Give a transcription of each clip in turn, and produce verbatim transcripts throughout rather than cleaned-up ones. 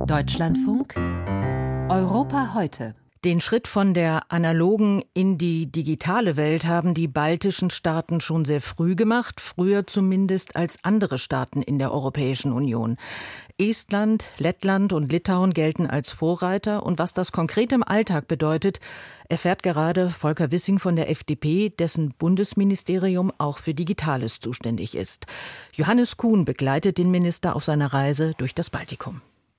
Deutschlandfunk Europa heute. Den Schritt von der analogen in die digitale Welt haben die baltischen Staaten schon sehr früh gemacht, früher zumindest als andere Staaten in der Europäischen Union. Estland, Lettland und Litauen gelten als Vorreiter, und was das konkret im Alltag bedeutet, erfährt gerade Volker Wissing von der F D P, dessen Bundesministerium auch für Digitales zuständig ist. Johannes Kuhn begleitet den Minister auf seiner Reise durch das Baltikum.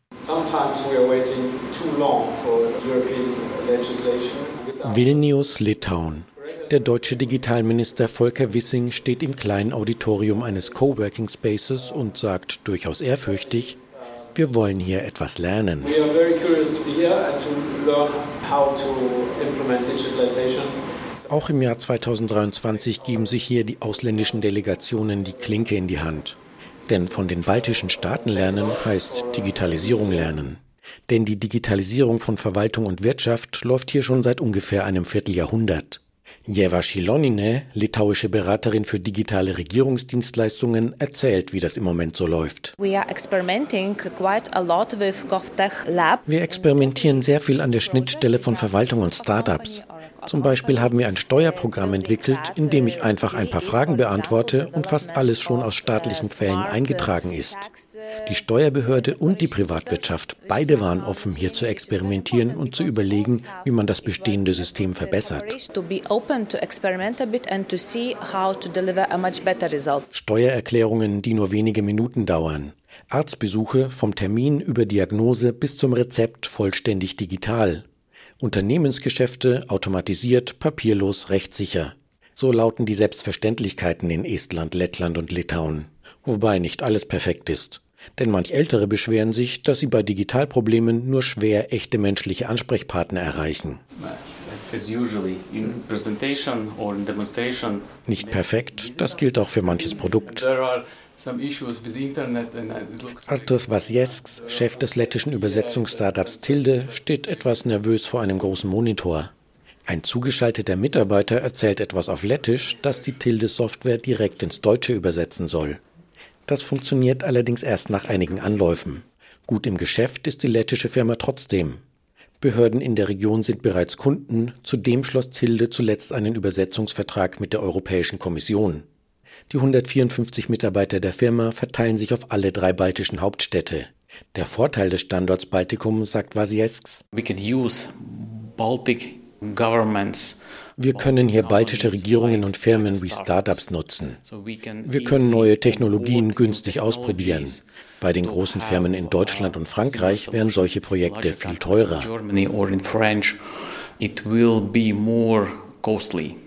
Vilnius, Litauen. Der deutsche Digitalminister Volker Wissing steht im kleinen Auditorium eines Coworking Spaces und sagt durchaus ehrfürchtig: Wir wollen hier etwas lernen. Auch im Jahr zweitausenddreiundzwanzig geben sich hier die ausländischen Delegationen die Klinke in die Hand. Denn von den baltischen Staaten lernen heißt Digitalisierung lernen. Denn die Digitalisierung von Verwaltung und Wirtschaft läuft hier schon seit ungefähr einem Vierteljahrhundert. Ieva Šilonienė, litauische Beraterin für digitale Regierungsdienstleistungen, erzählt, wie das im Moment so läuft. We are experimenting quite a lot with GovTech Lab. Wir experimentieren sehr viel an der Schnittstelle von Verwaltung und Startups. Zum Beispiel haben wir ein Steuerprogramm entwickelt, in dem ich einfach ein paar Fragen beantworte und fast alles schon aus staatlichen Quellen eingetragen ist. Die Steuerbehörde und die Privatwirtschaft, beide waren offen, hier zu experimentieren und zu überlegen, wie man das bestehende System verbessert. Steuererklärungen, die nur wenige Minuten dauern. Arztbesuche vom Termin über Diagnose bis zum Rezept vollständig digital. Unternehmensgeschäfte automatisiert, papierlos, rechtssicher. So lauten die Selbstverständlichkeiten in Estland, Lettland und Litauen. Wobei nicht alles perfekt ist. Denn manch Ältere beschweren sich, dass sie bei Digitalproblemen nur schwer echte menschliche Ansprechpartner erreichen. Nicht perfekt, das gilt auch für manches Produkt. Artūrs Vasiesks, Chef des lettischen Übersetzungsstartups Tilde, steht etwas nervös vor einem großen Monitor. Ein zugeschalteter Mitarbeiter erzählt etwas auf Lettisch, das die Tilde-Software direkt ins Deutsche übersetzen soll. Das funktioniert allerdings erst nach einigen Anläufen. Gut im Geschäft ist die lettische Firma trotzdem. Behörden in der Region sind bereits Kunden, zudem schloss Tilde zuletzt einen Übersetzungsvertrag mit der Europäischen Kommission. Die hundertvierundfünfzig Mitarbeiter der Firma verteilen sich auf alle drei baltischen Hauptstädte. Der Vorteil des Standorts Baltikum, sagt Vasiesks: We can use Baltic governments. Wir können hier baltische Regierungen und Firmen wie Startups nutzen. Wir können neue Technologien günstig ausprobieren. Bei den großen Firmen in Deutschland und Frankreich wären solche Projekte viel teurer. It will be more costly.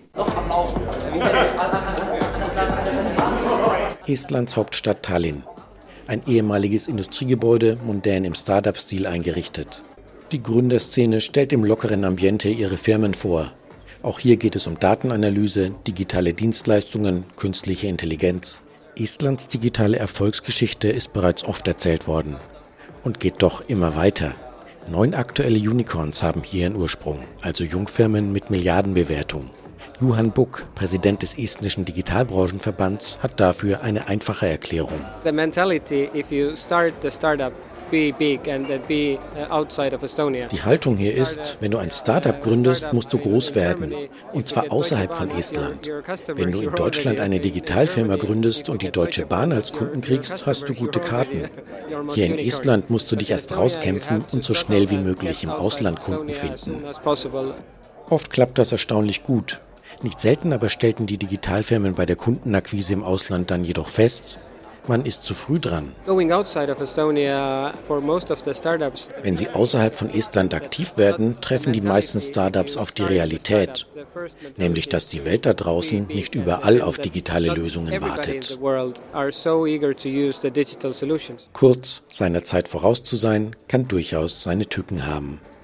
Estlands Hauptstadt Tallinn. Ein ehemaliges Industriegebäude, mondän im Startup-Stil eingerichtet. Die Gründerszene stellt im lockeren Ambiente ihre Firmen vor. Auch hier geht es um Datenanalyse, digitale Dienstleistungen, künstliche Intelligenz. Estlands digitale Erfolgsgeschichte ist bereits oft erzählt worden und geht doch immer weiter. Neun aktuelle Unicorns haben hier ihren Ursprung, also Jungfirmen mit Milliardenbewertung. Juhan Buk, Präsident des estnischen Digitalbranchenverbands, hat dafür eine einfache Erklärung. The mentality, if you start the startup, be big and be outside of Estonia. Die Haltung hier ist, wenn du ein Startup gründest, musst du groß werden. Und zwar außerhalb von Estland. Wenn du in Deutschland eine Digitalfirma gründest und die Deutsche Bahn als Kunden kriegst, hast du gute Karten. Hier in Estland musst du dich erst rauskämpfen und so schnell wie möglich im Ausland Kunden finden. Oft klappt das erstaunlich gut. Nicht selten aber stellten die Digitalfirmen bei der Kundenakquise im Ausland dann jedoch fest: Man ist zu früh dran. Wenn sie außerhalb von Estland aktiv werden, treffen die meisten Startups auf die Realität, nämlich dass die Welt da draußen nicht überall auf digitale Lösungen wartet. Kurz, seiner Zeit voraus zu sein, kann durchaus seine Tücken haben.